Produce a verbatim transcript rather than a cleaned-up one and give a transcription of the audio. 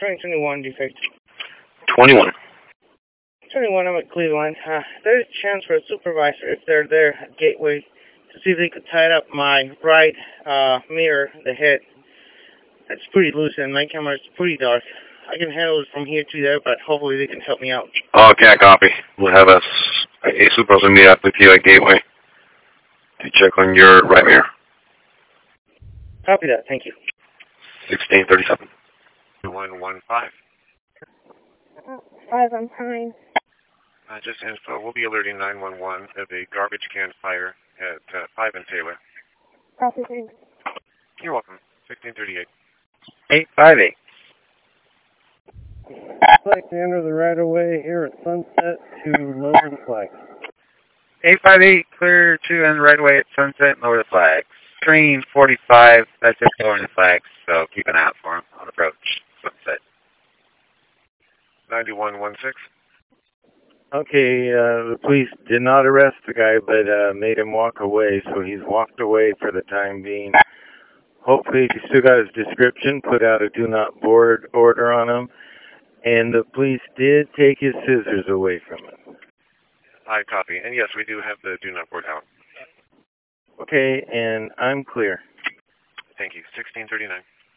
twenty twenty-one defect. twenty-one. twenty-one, I'm at Cleveland. Uh, there's a chance for a supervisor, if they're there at Gateway, to see if they could tie up my right uh, mirror, the head. It's pretty loose, and my camera is pretty dark. I can handle it from here to there, but hopefully they can help me out. Okay, I copy. We'll have a, a supervisor meet up with you at Gateway to check on your right mirror. Copy that. Thank you. sixteen thirty-seven. one one five. Five, I'm fine. Uh, just info. We'll be alerting nine one one of a garbage can fire at uh, five and Taylor. Copy, thanks. You're welcome. sixteen thirty-eight. eight five eight. I'd like to enter the right-of-way here at Sunset to lower the flag. eight five eight, clear to end right away at Sunset and lower the flags. Screen forty-five, that's it, lowering the flags, so keep an eye out for him on approach. Sunset. ninety-one sixteen. Okay, uh, the police did not arrest the guy, but uh, made him walk away, so he's walked away for the time being. Hopefully, he still got his description, put out a do not board order on him, and the police did take his scissors away from him. I copy. And yes, we do have the do not board out. Okay, and I'm clear. Thank you. sixteen thirty-nine.